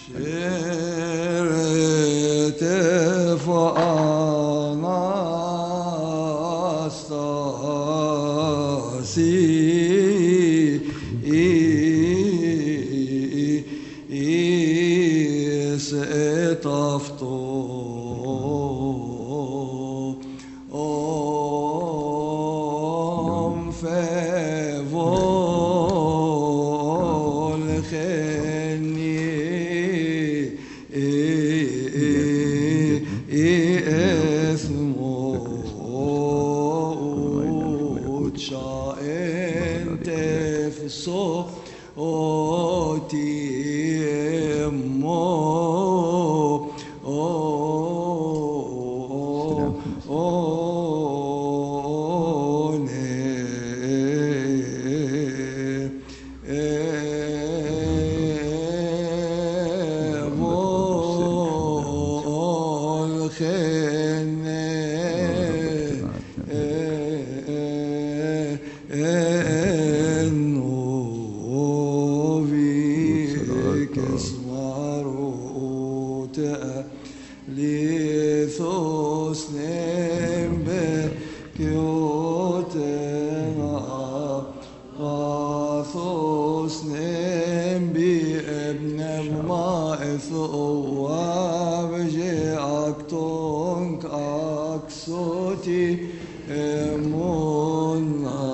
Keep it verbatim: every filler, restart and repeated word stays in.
شرت فأنا استاسي سأطفتو أم فيفول خني اسمو تشاء تفسو أوتي ليثوس نمبر كيوتنا غاثوس نمبي ابن ما ثواب جاكتونك أكسوتي امونا